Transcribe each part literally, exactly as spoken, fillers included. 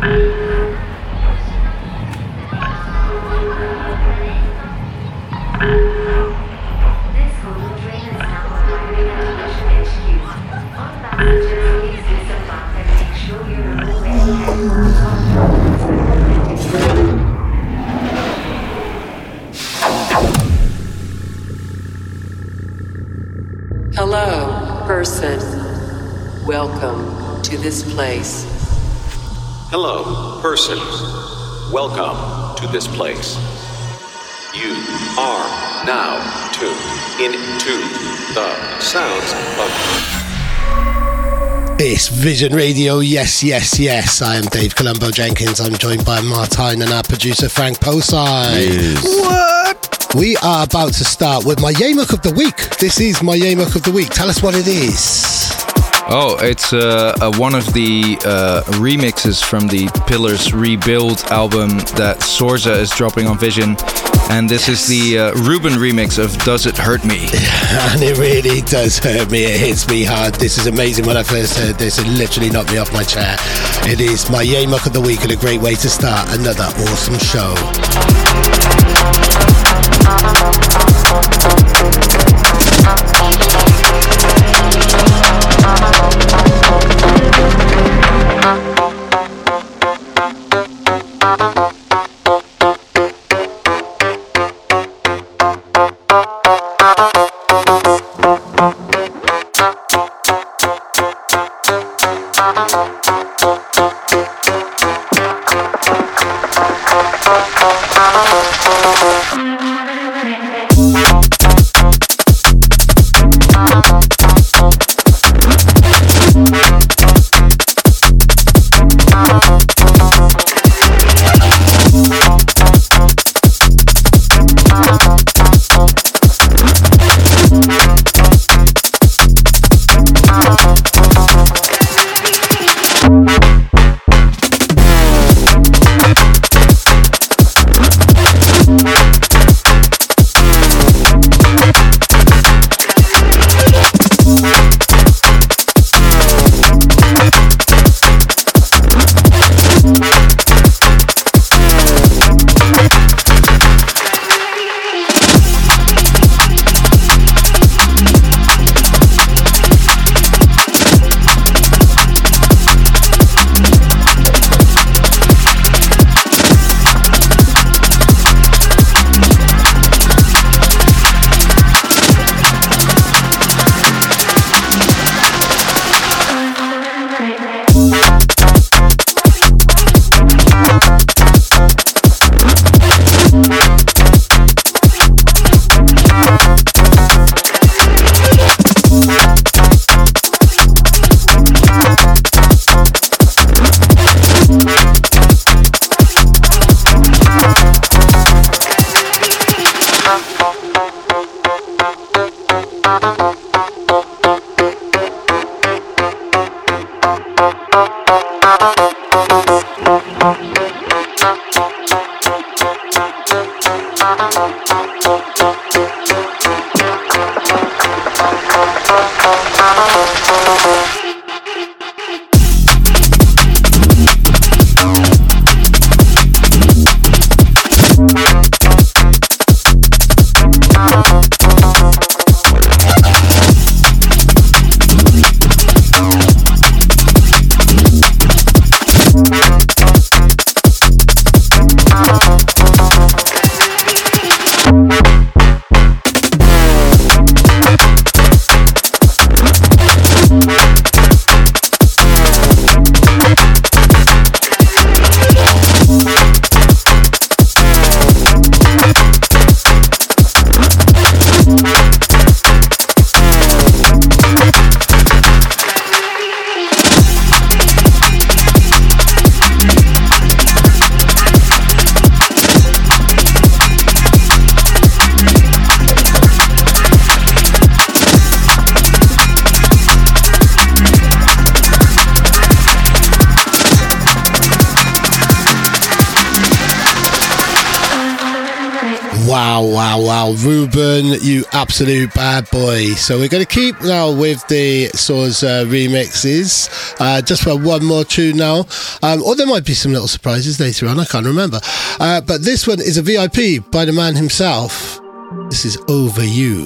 Hello, person. Welcome to this place. Hello, person. Welcome to this place. You are now tuned into the sounds of... It's Vision Radio, yes, yes, yes. I am Dave Colombo Jenkins. I'm joined by Martine and our producer Frank Posey. Yes. What? We are about to start with my Yamuk of the Week. This is my Yamuk of the Week. Tell us what it is. Oh, it's uh, uh, one of the uh, remixes from the Pillars Rebuild album that Sorza is dropping on Vision. And this yes. is the uh, Ruben remix of Does It Hurt Me? And it really does hurt me. It hits me hard. This is amazing. When I first heard this, it literally knocked me off my chair. It is my Yamuk of the Week and a great way to start another awesome show. We'll be right back. Wow, wow, wow. Ruben, you absolute bad boy. So we're going to keep now with the Sorza remixes. Uh, just for one more tune now. Um, or there might be some little surprises later on. I can't remember. Uh, but this one is a V I P by the man himself. This is Over You.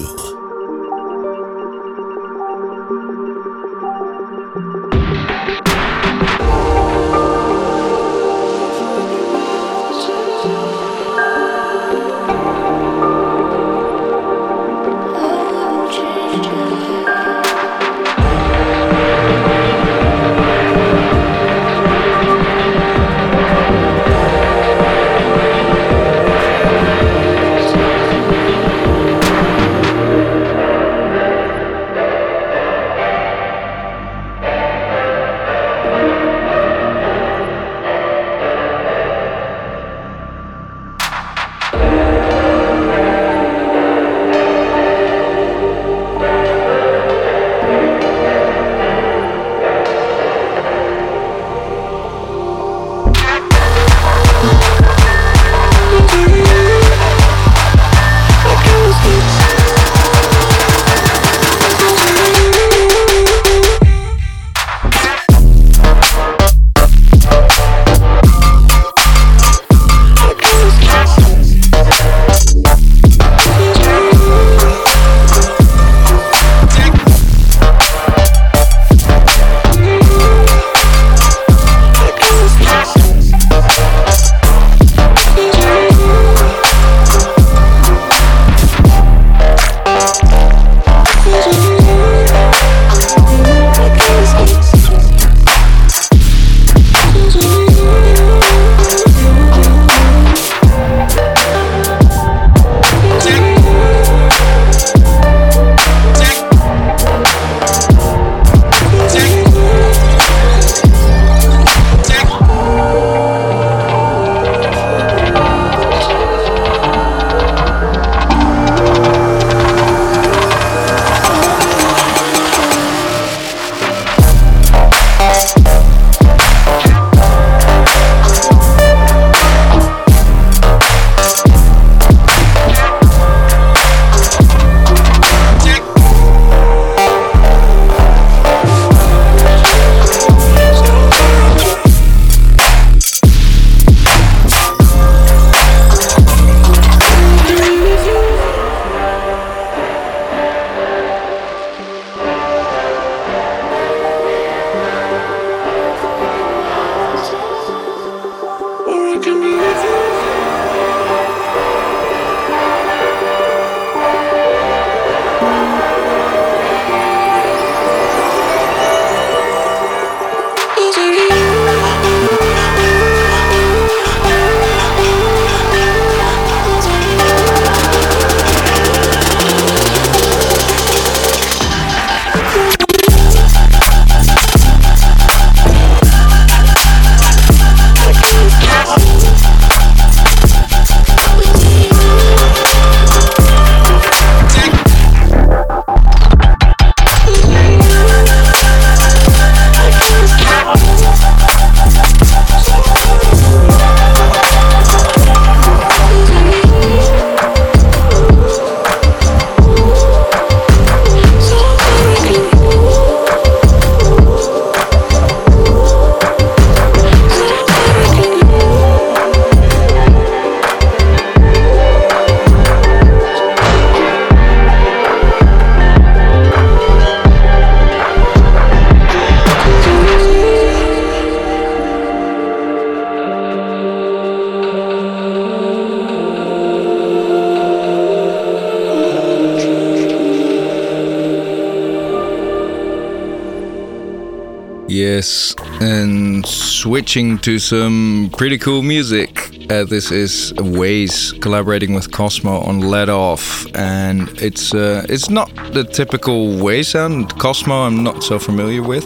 Yes, and switching to some pretty cool music. Uh, this is Waze collaborating with Cosmo on Let Off, and it's uh, it's not the typical Waze sound. Cosmo I'm not so familiar with,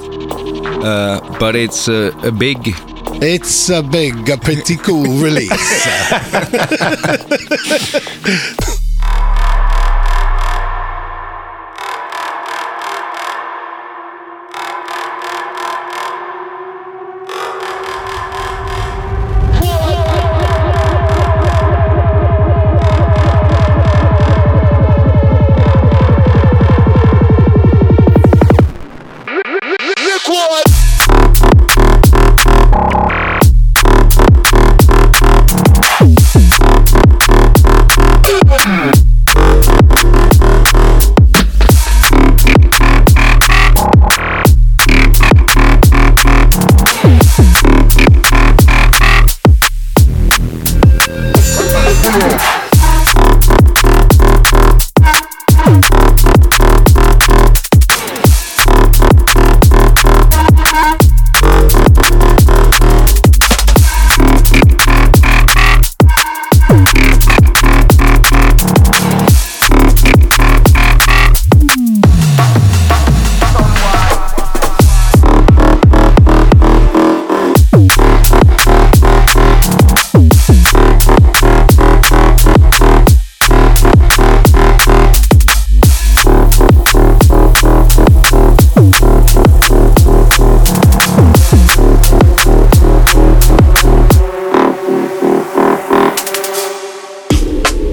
uh, but it's uh, a big... It's a big, a pretty cool release.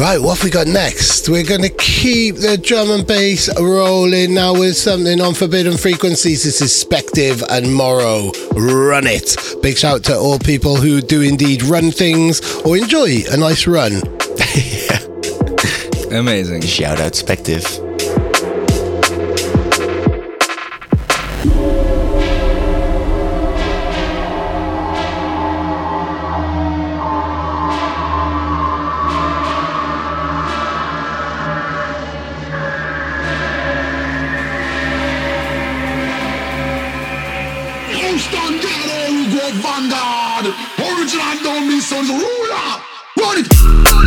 Right, what have we got next? We're going to keep the drum and bass rolling now with something on Forbidden Frequencies. This is Spective and Morrow. Run it. Big shout to all people who do indeed run things or enjoy a nice run. Yeah. Amazing. Shout out Spective. Vanguard, original don't be sons ruler. Run it.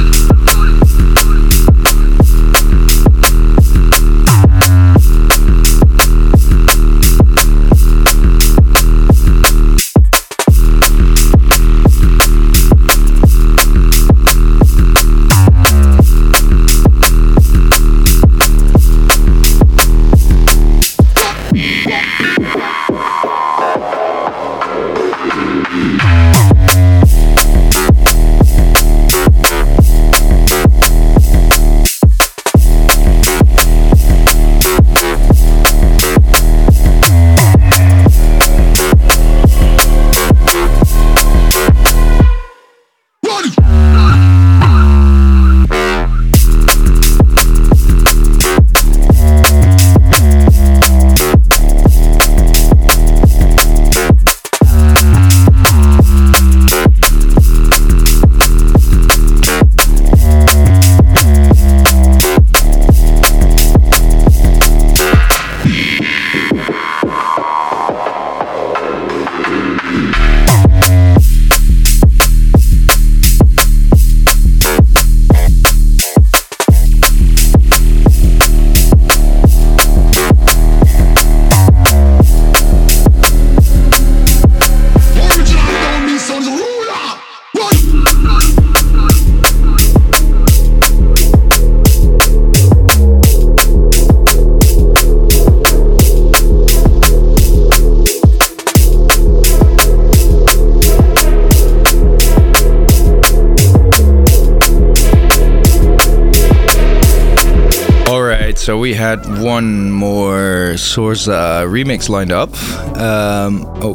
So we had one more Sorza remix lined up. Um, oh,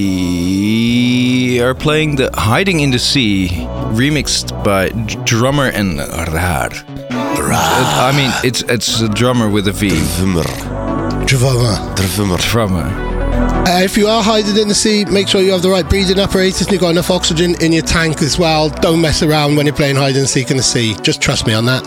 we are playing the Hiding in the Sea, remixed by Drummer and Raar. I mean, it's it's a drummer with a V. Drummer. Drummer. Drummer. Drummer. Uh, if you are hiding in the sea, make sure you have the right breathing apparatus and you've got enough oxygen in your tank as well. Don't mess around when you're playing hide and seek in the sea. Just trust me on that.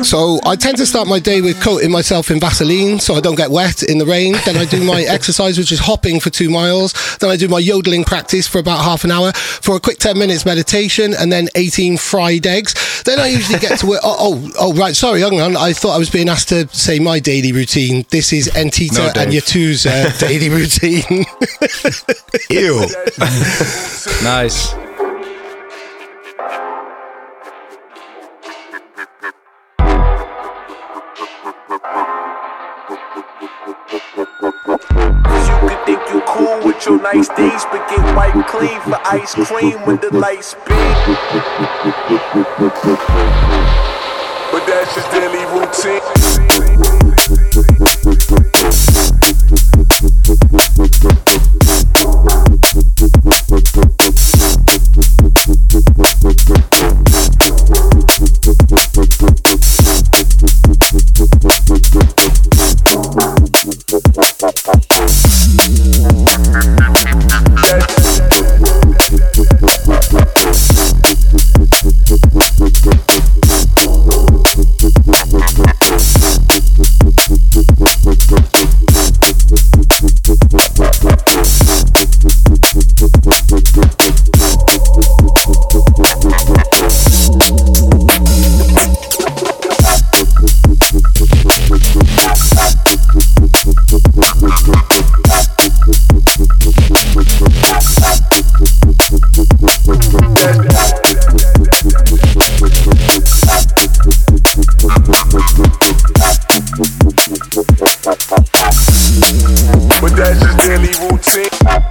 So I tend to start my day with coating myself in Vaseline so I don't get wet in the rain. Then I do my exercise, which is hopping for two miles. Then I do my yodeling practice for about half an hour, for a quick ten minutes meditation, and then eighteen fried eggs. Then I usually get to work. Oh, oh, oh, right. Sorry, hang on. I thought I was being asked to say my daily routine. This is Antita No, and Yatu's uh, daily routine. Ew. Nice. You could think you cool with your nice days, but get wiped clean for ice cream when the lights beam. But that's just daily routine. But that's just daily routine.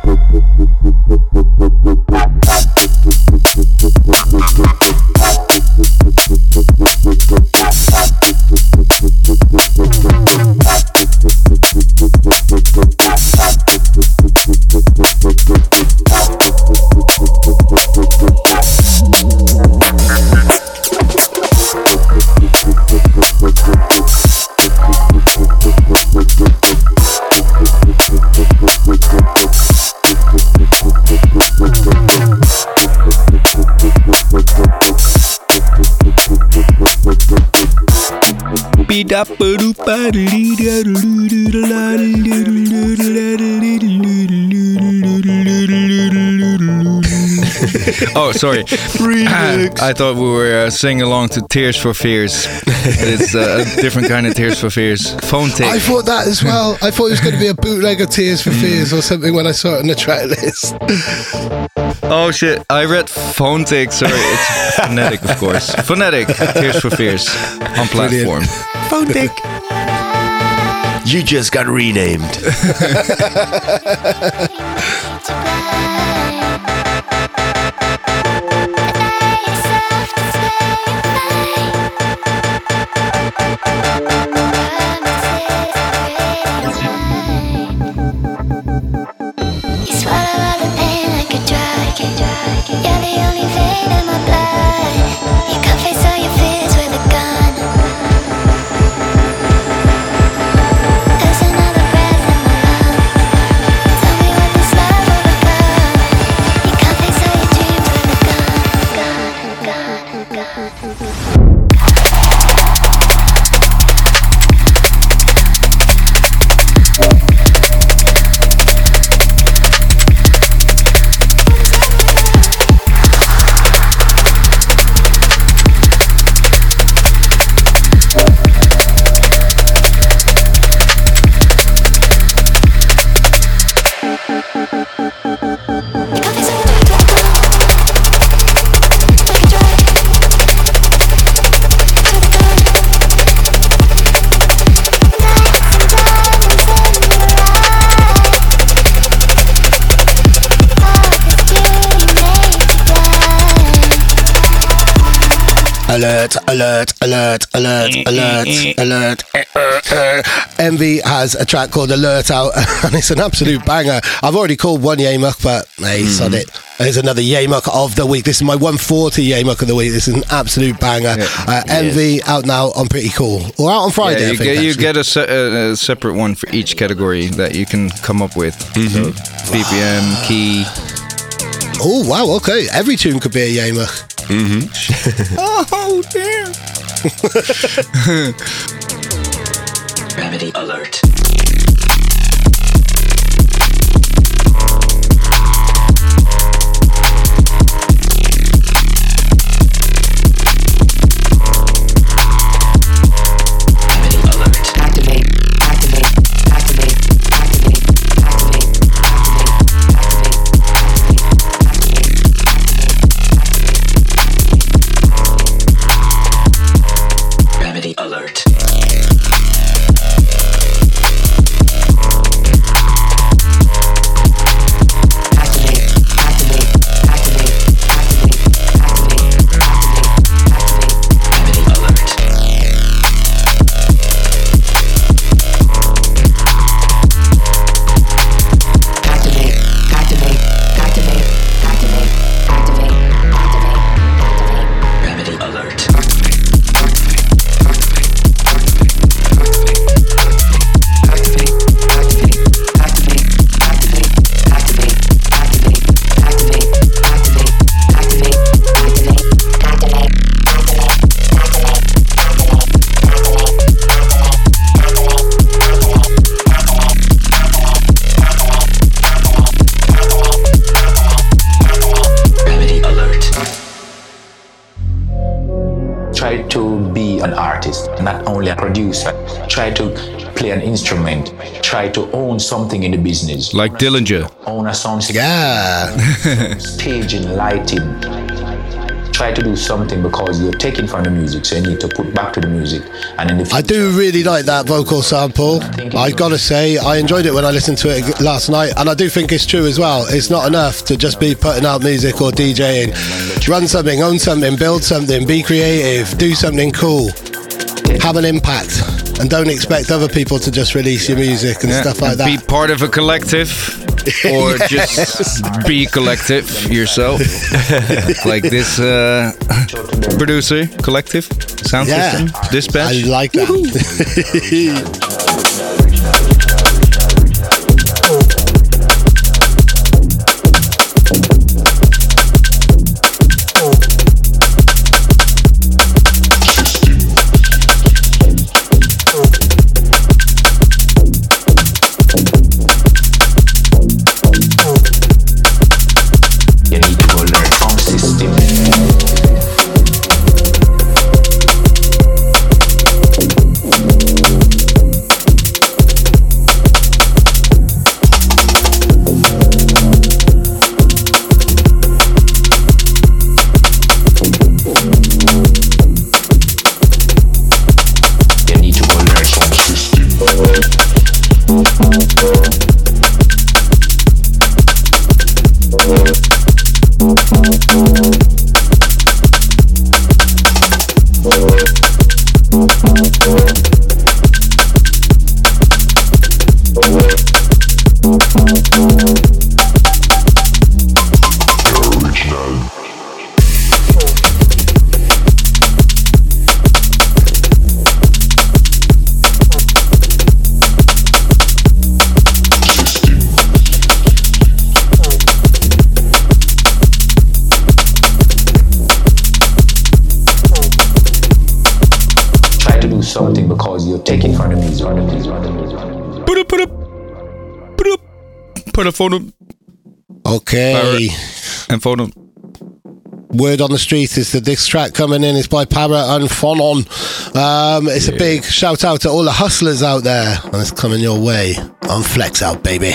Oh, sorry. I thought we were uh, singing along to Tears for Fears. It's uh, a different kind of Tears for Fears. Phone Tick. I thought that as well. I thought it was going to be a bootleg of Tears for Fears or something when I saw it on the track list. Oh shit, I read Phone Tick. Sorry, it's phonetic, of course. Phonetic, Tears for Fears on platform. Phone Tick. You just got renamed. Alert, alert, alert, alert, alert, alert. Envy has a track called Alert out, and it's an absolute banger. I've already called one Yamuk, but hey, mm. sod it. There's another Yamuk of the week. This is my one forty Yamuk of the week. This is an absolute banger. Yeah. Uh, Envy out now on Pretty Cool. Or out on Friday, yeah, you I think. Get, you get a, se- a separate one for each category that you can come up with. Mm-hmm. So, B P M, key. Oh, wow, okay. Every tune could be a Yamuk. Mm-hmm. Oh, dear. Gravity alert. Try to play an instrument. Try to own something in the business. Like Dillinger. Own a sound system. Yeah. Staging, lighting. Try to do something because you're taking from the music, so you need to put back to the music. And in the future, I do really like that vocal sample. I gotta say, I enjoyed it when I listened to it last night, and I do think it's true as well. It's not enough to just be putting out music or DJing. Run something, own something, build something, be creative, do something cool, have an impact, and don't expect other people to just release your music and yeah, stuff like and that. Be part of a collective, or yes. just be collective yourself. Like this uh, producer, collective, sound yeah, system, dispatch. I like that. Something because you're taking from the music. Put up, put up, put up, put a phone up. Okay. And phone up. Word on the street is that this track coming in is by Para and Phonon. Um, it's yeah. a big shout out to all the hustlers out there, and it's coming your way on Flex Out, baby.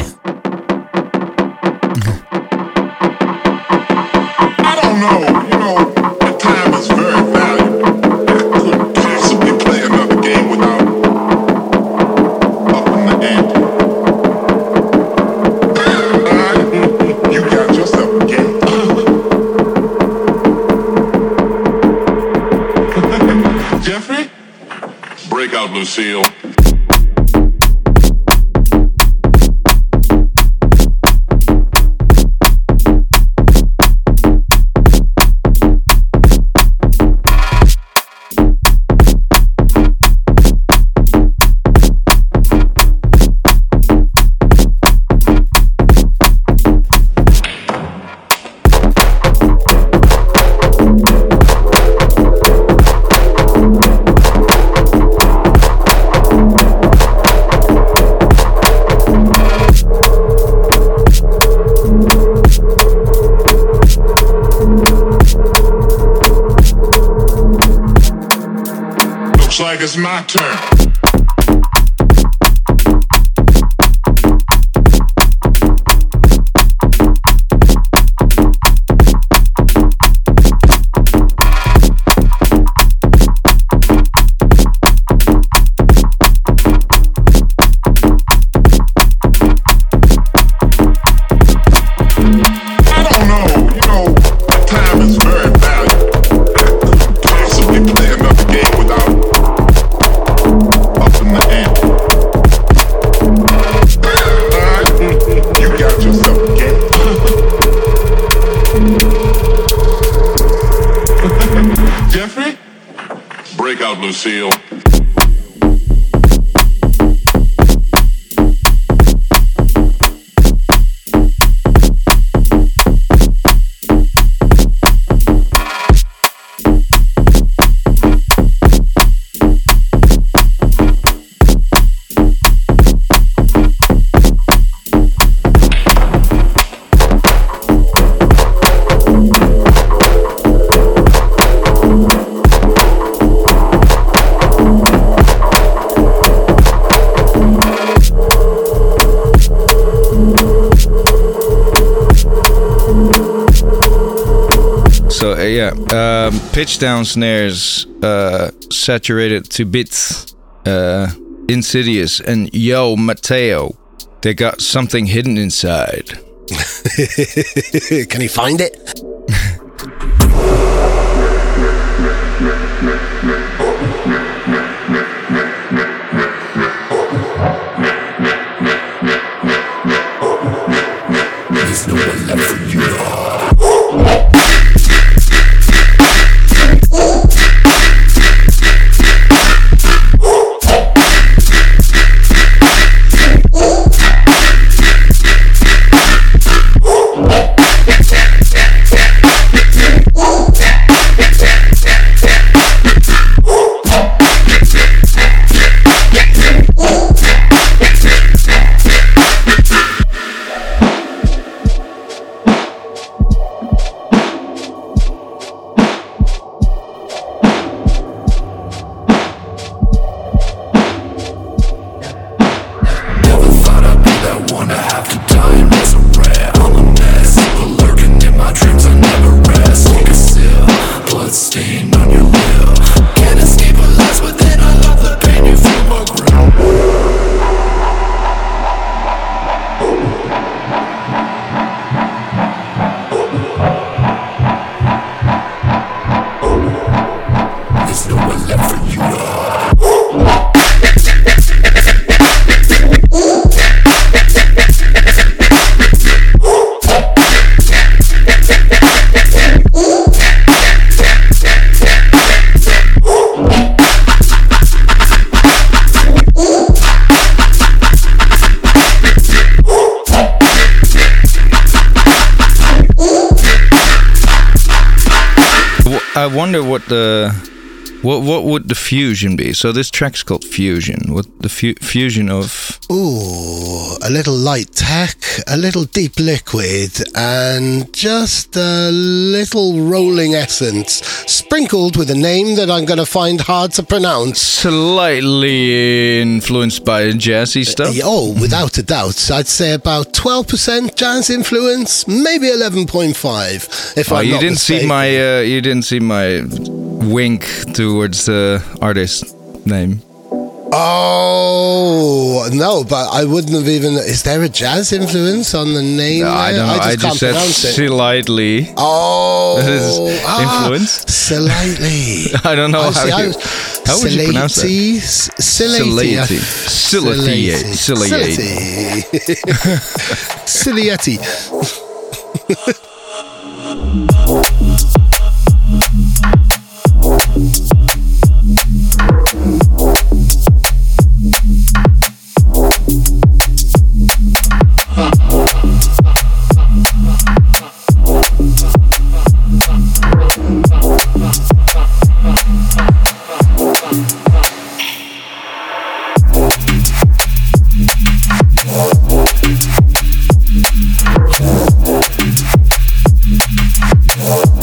I don't know, you know, the time is very valuable. I couldn't possibly play another game without upping the ante. You got yourself a game. Jeffrey? Break out, Lucille. it's my turn. Lucille. So uh, yeah, um, pitch down snares, uh, saturated to bits, uh, Insidious, and Yo Mateo. They got something hidden inside. Can you find it? There's no one left for you. I wonder what the what what would the fusion be? So this track's called Fusion. What the fu- fusion of? Ooh, a little light tech, a little deep liquid, and just a little rolling essence, sprinkled with a name that I'm going to find hard to pronounce. Slightly influenced by jazzy stuff. Uh, oh, without a doubt, I'd say about twelve percent jazz influence, maybe eleven point five. If oh, I'm you not didn't mistaken. see my uh, you didn't see my wink towards the artist name. Oh, no, but I wouldn't have even... Is there a jazz influence on the name? No, I don't know. I just, I I just just can't said pronounce it. slightly. Oh. That is ah, influence? Slightly. I don't know I how see, you... I was, How would you pronounce that? Silati. Silati. Silati. Silati. Oh,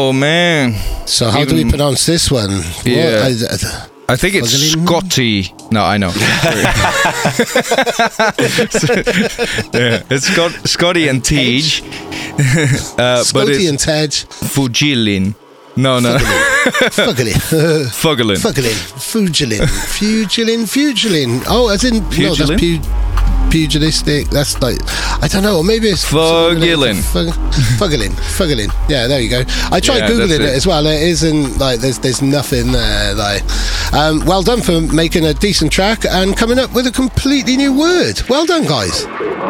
Oh man. So how Even, do we pronounce this one? Yeah. What? I, I, I think it's Scotty. No, I know. Yeah, it's Scott, Scotty and Tej. uh, Scotty and Tej. Fugilin. No, no. Fugilin. Fugilin. Fugilin. Fugilin. Fugilin. Fugilin. Oh, as in... Fugilin? No, that's pu- pugilistic. That's like... I don't know. Or maybe it's... Fugilin. Fugilin. Fugilin. Yeah, there you go. I tried Yeah, Googling it. it. as well. It isn't... Like, there's there's nothing there. Like, um, well done for making a decent track and coming up with a completely new word. Well done, guys.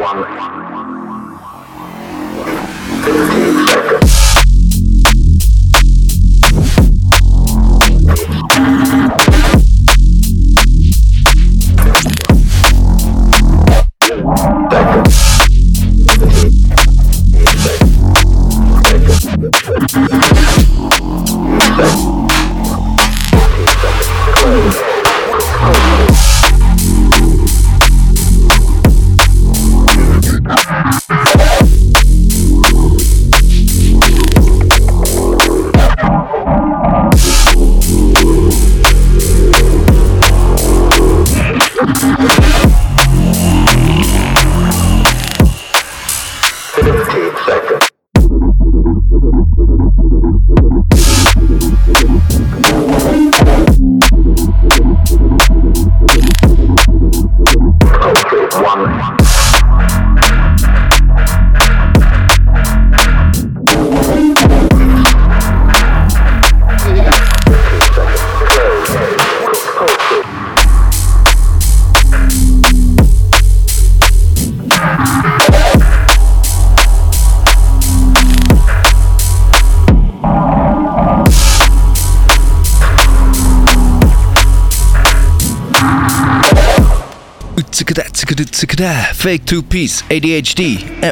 Fake two piece A D H D. ah,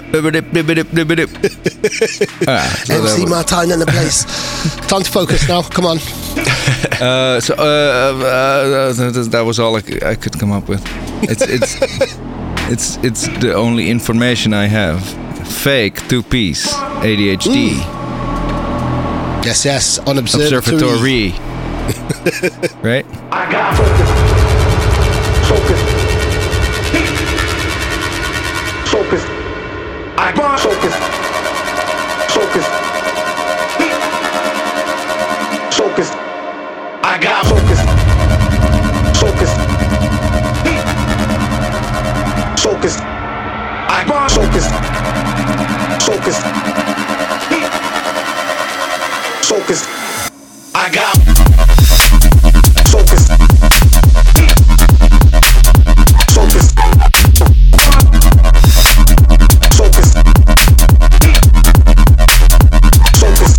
so M C Martin in the place. Time to focus now. Come on. Uh, so uh, uh, uh, that was all I could, I could come up with. It's it's it's it's the only information I have. Fake two piece A D H D. Mm. Yes, yes. On observatory. Observatory. Right? I got focus. Focus. Focus. I got focus. Focus. Focus. I got focus. Focus. Focus. I got focus. Focus. Focus. I got focus. Focus. Focus. Focus.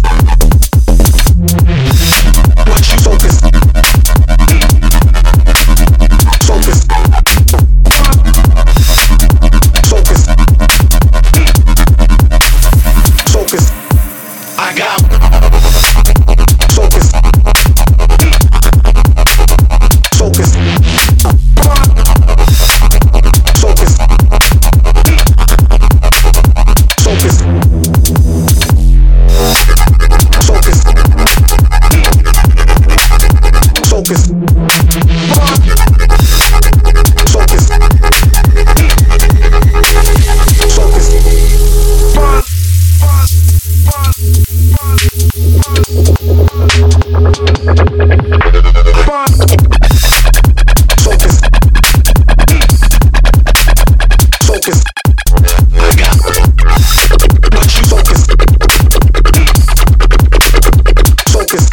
What you focus? Focus. Focus. Focus. I got focus. Focus. Focus. Focus. Focus. Focus. Focus. Focus. Focus. Focus. I got what you focus. Focus.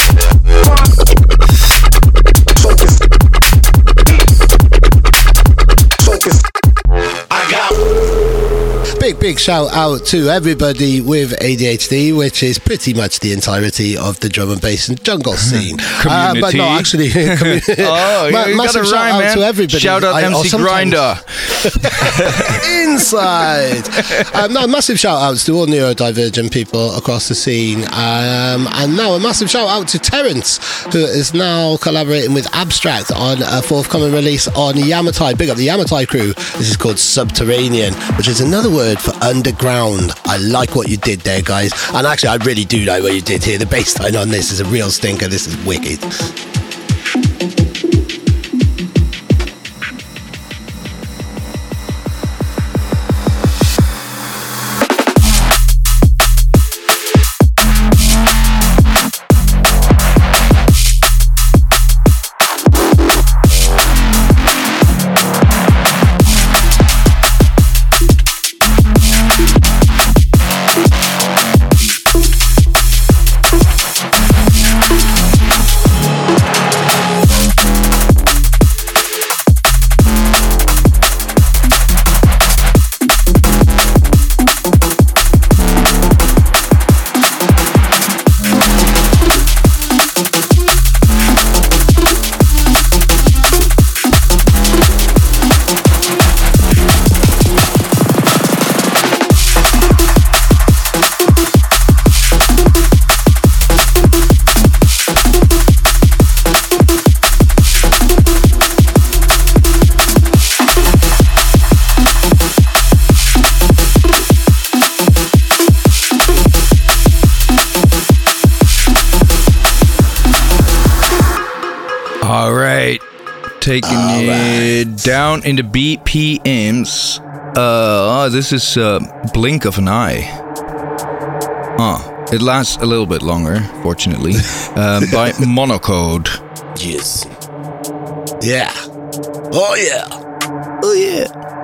Focus. Focus. I got. Big, big shout out to everybody with A D H D, which is pretty much the entirety of the drum and bass and jungle scene. uh, but no, actually, commu- Oh, ma- you massive got a shout rhyme, out man. to everybody. Shout out I- M or C sometimes- Grinder. Inside. um, no, massive shout outs to all neurodivergent people across the scene. Um, and now a massive shout out to Terence, who is now collaborating with Abstract on a forthcoming release on Yamatai. Big up the Yamatai crew. This is called Subterranean, which is another word for underground. I like what you did there, guys. And actually, I really do like what you did here. The bass line on this is a real stinker. This is wicked. Taking All it right. down in the B P Ms. Uh, this is uh, Blink of an Eye. Huh. It lasts a little bit longer, fortunately. um, by Monocode. Yes. Yeah. Oh yeah. Oh yeah.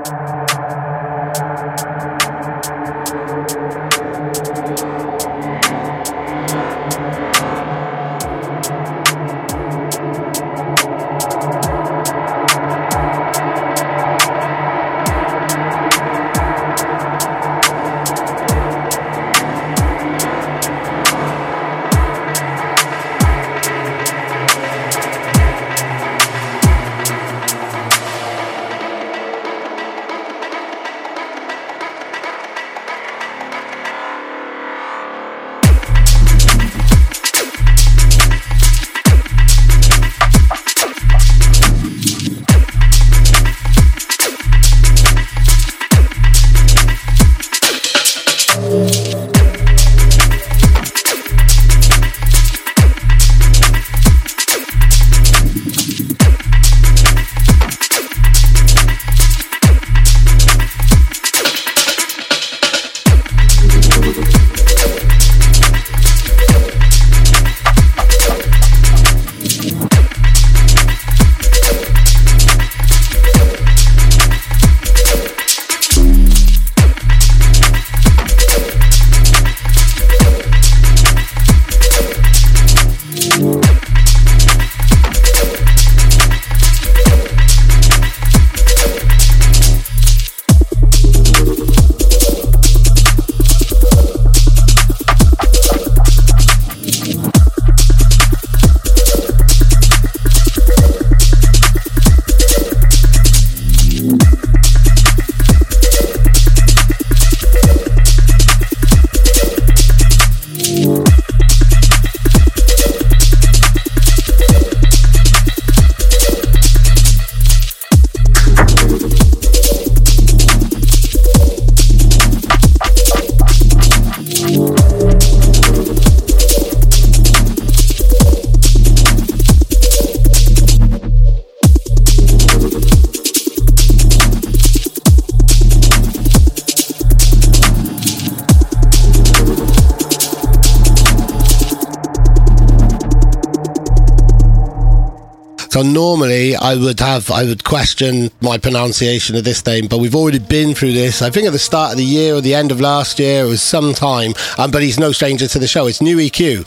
So normally I would have, I would question my pronunciation of this name, but we've already been through this. I think at the start of the year or the end of last year, it was some time, um, but he's no stranger to the show. It's New E Q.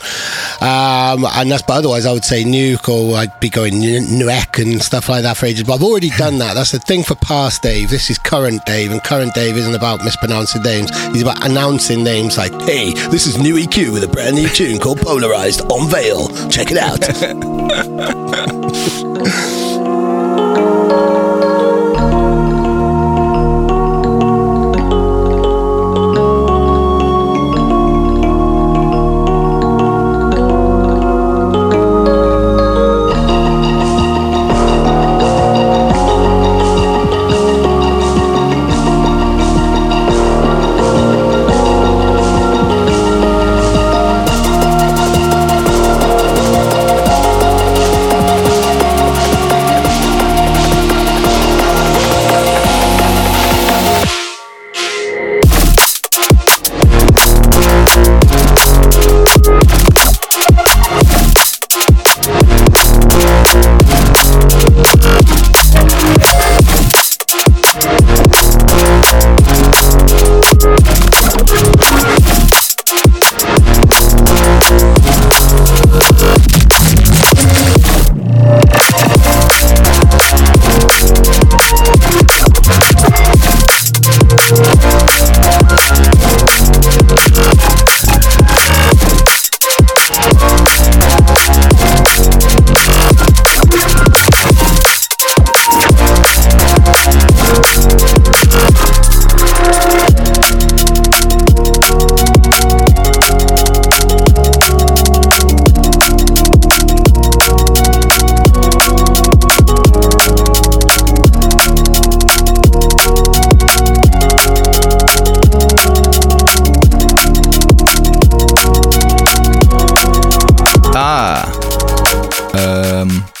Um, and that's, but otherwise I would say Nuke, or I'd be going Nuek and stuff like that for ages. But I've already done that. That's the thing for past Dave. This is current Dave, and current Dave isn't about mispronouncing names. He's about announcing names like, hey, this is New E Q with a brand new tune called Polarized on Veil. Check it out.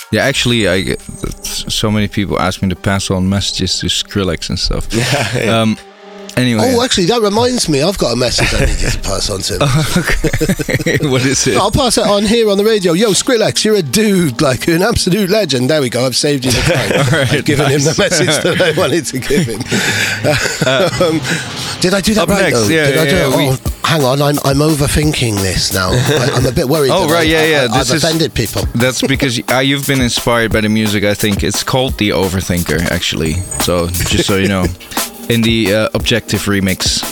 Yeah, actually, I get so many people ask me to pass on messages to Skrillex and stuff. Yeah, yeah. Um, anyway. Oh, actually, that reminds me. I've got a message I need you to pass on to him. Oh, okay. What is it? I'll pass it on here on the radio. Yo, Skrillex, you're a dude, like an absolute legend. There we go. I've saved you the time. Right, I've given nice. him the message that I wanted to give him. um, did I do that up right? next, though? yeah, did I do yeah, it? yeah, we- Oh, hang on. I'm, I'm overthinking this now. I, I'm a bit worried. Oh, that right, I, yeah, yeah. I, This I've is- offended people. That's because uh, you've been inspired by the music, I think. It's called The Overthinker, actually. So, just so you know. In the uh, Objective remix.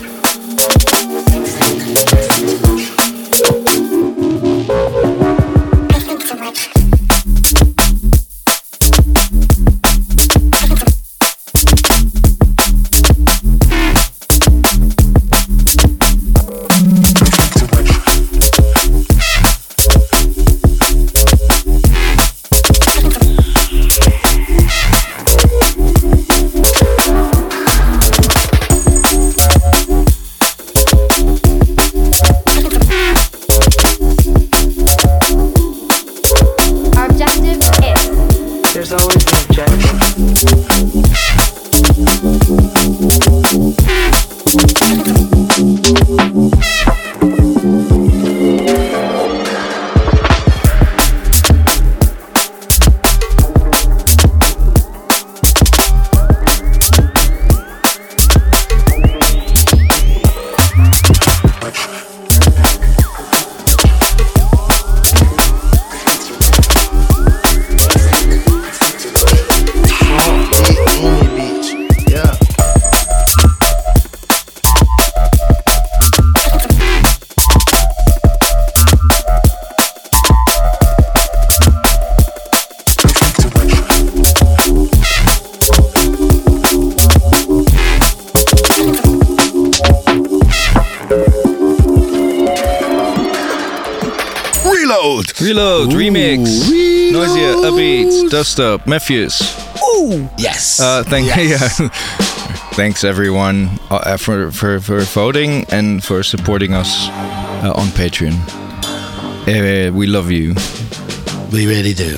Reload, remix, Reload. Noisia, Upbeat, Dust Up, Matthews. Ooh, yes. Uh, thank yes. yeah. Thanks everyone uh, for, for for voting and for supporting us uh, on Patreon. Uh, we love you. We really do.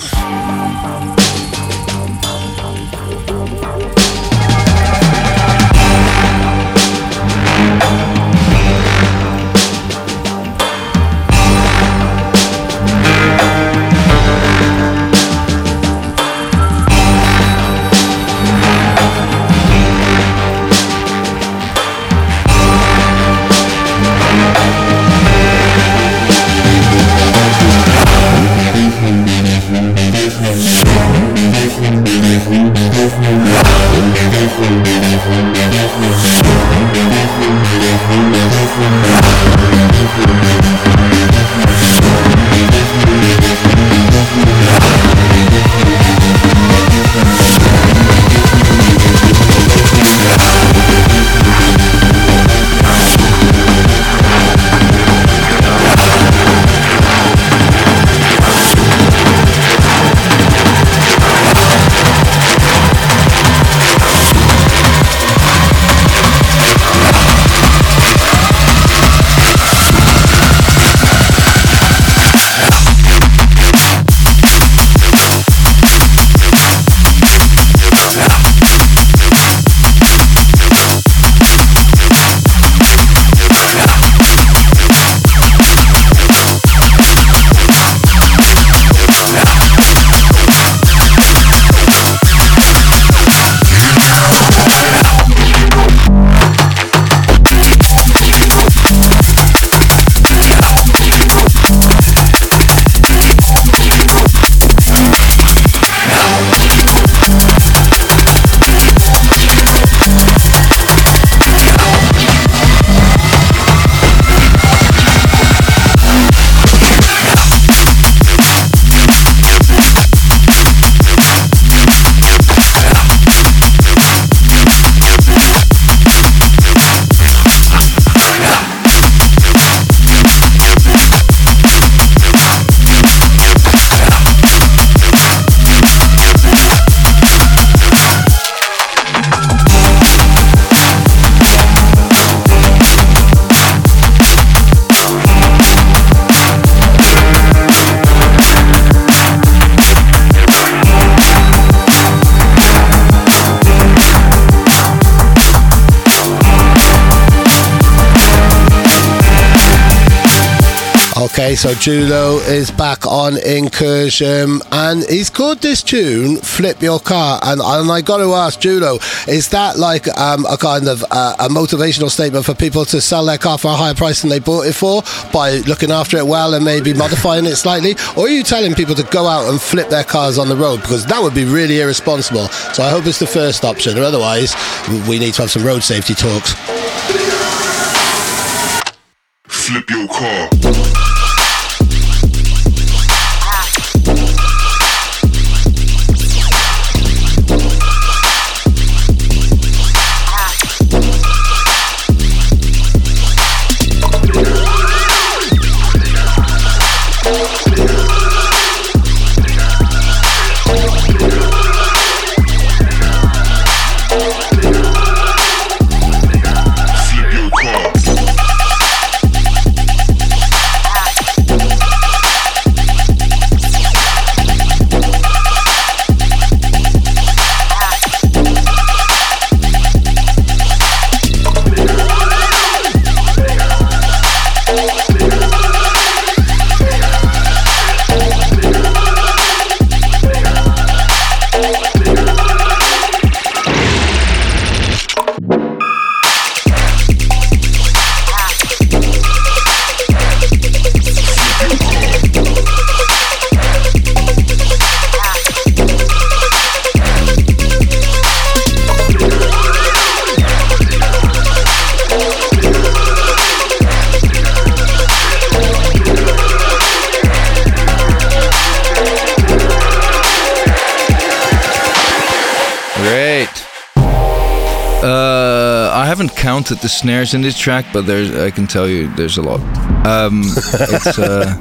Okay, so Julo is back on Incursion, and he's called this tune "Flip Your Car." And, and I got to ask Julo, is that like um, a kind of uh, a motivational statement for people to sell their car for a higher price than they bought it for by looking after it well and maybe modifying it slightly, or are you telling people to go out and flip their cars on the road? Because that would be really irresponsible. So I hope it's the first option, or otherwise we need to have some road safety talks. Flip your car. Counted the snares in this track, but there's I can tell you there's a lot. Um, it's, uh,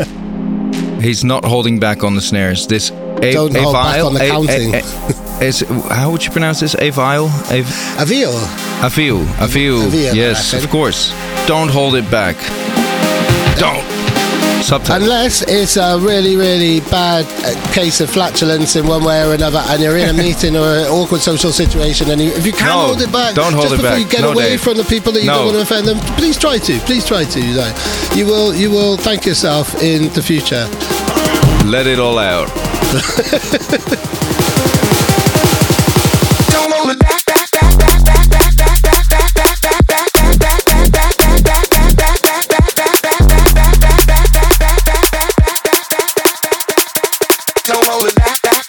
he's not holding back on the snares. This a- don't hold back on the a- counting. A- a- is, how would you pronounce this? Avile? Av- Avil. Avil. Avil. Avil. Yes, of course. Don't hold it back. Don't. Subtitle. Unless it's a really, really bad case of flatulence in one way or another, and you're in a meeting or an awkward social situation, and you, if you can no, hold it back, don't hold just it before back. you get no, away Dave. from the people that you no. don't want to offend them, please try to. Please try to. You know. You will. You will thank yourself in the future. Let it all out. Don't hold it back. Don't hold it back.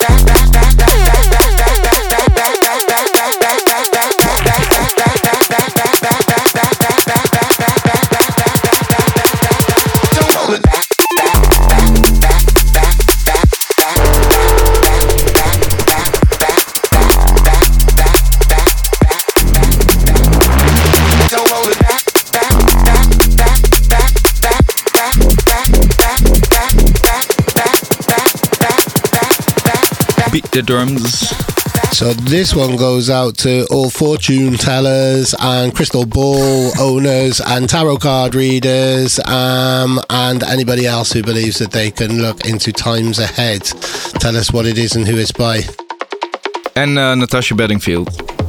Beat the drums. So this one goes out to all fortune tellers and crystal ball owners and tarot card readers, um, and anybody else who believes that they can look into times ahead. Tell us what it is and who it's by. And uh, Natasha Bedingfield.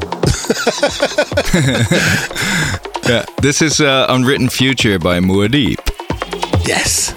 Yeah, this is uh, Unwritten Future by Muad'Dib. Yes.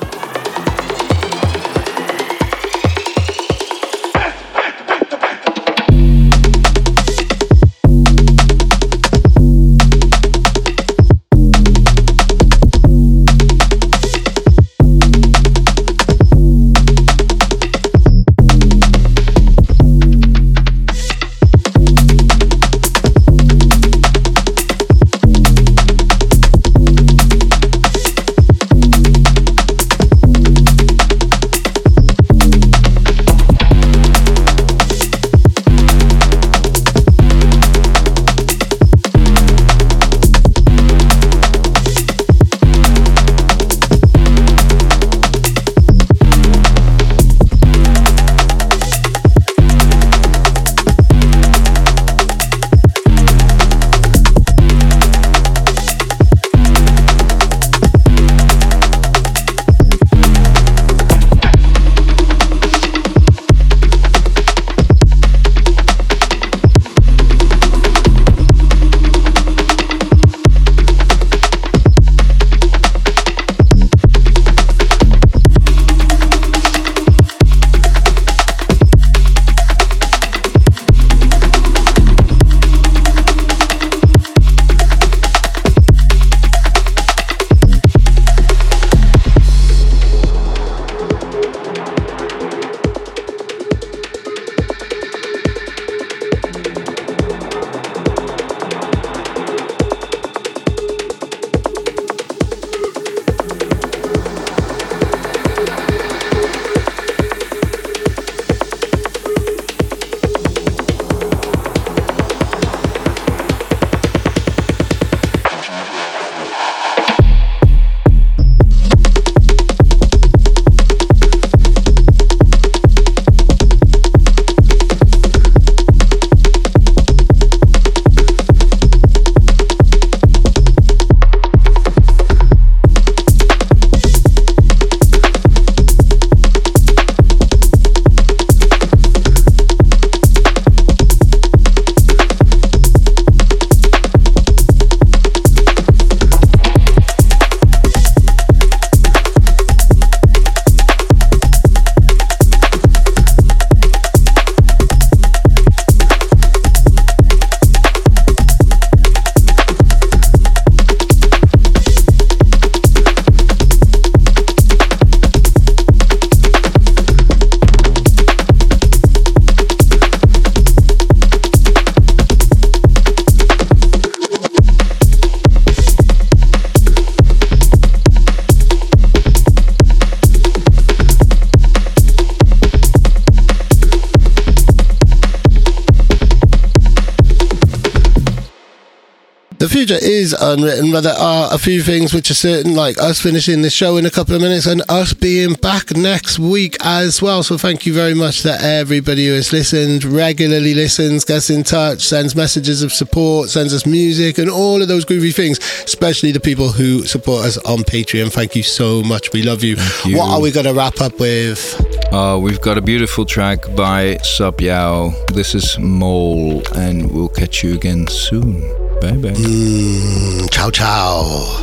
future is unwritten, but there are a few things which are certain, like us finishing the show in a couple of minutes and us being back next week as well. So thank you very much to everybody who has listened, regularly listens, gets in touch, sends messages of support, sends us music and all of those groovy things, especially the people who support us on Patreon. Thank you so much. We love you. you. What are we going to wrap up with? Uh, we've got a beautiful track by Sub Yao. This is Mole, and we'll catch you again soon. Bye bye. Mm, ciao, ciao.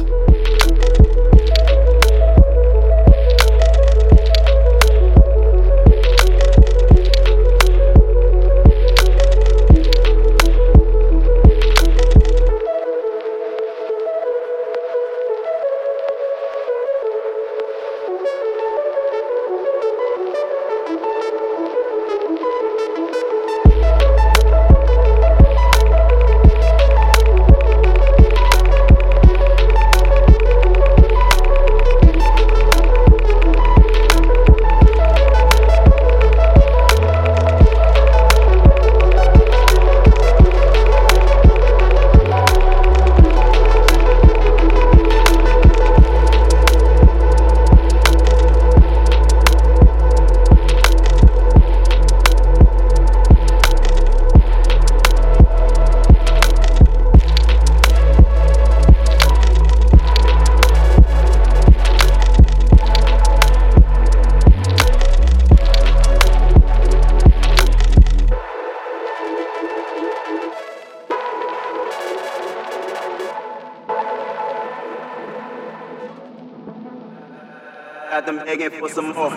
Had them begging for some more.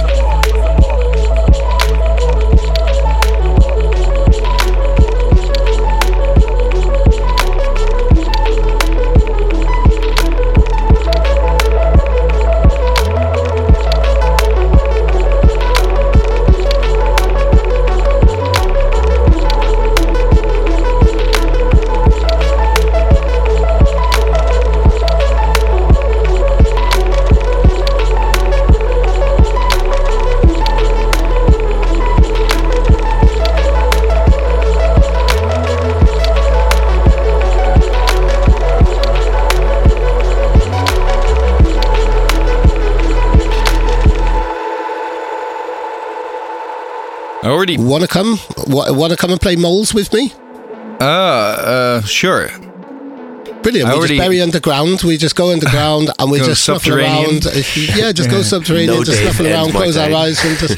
I already want to come. Want to come and play moles with me? Uh, uh, sure. Brilliant. I we already... just bury underground. We just go underground and we just snuffle around. Yeah, just go subterranean, no just snuffle around, close our eyes, and just.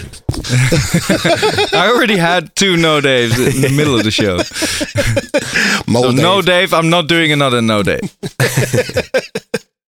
I already had two no Daves in the middle of the show. So no Dave, I'm not doing another no Dave.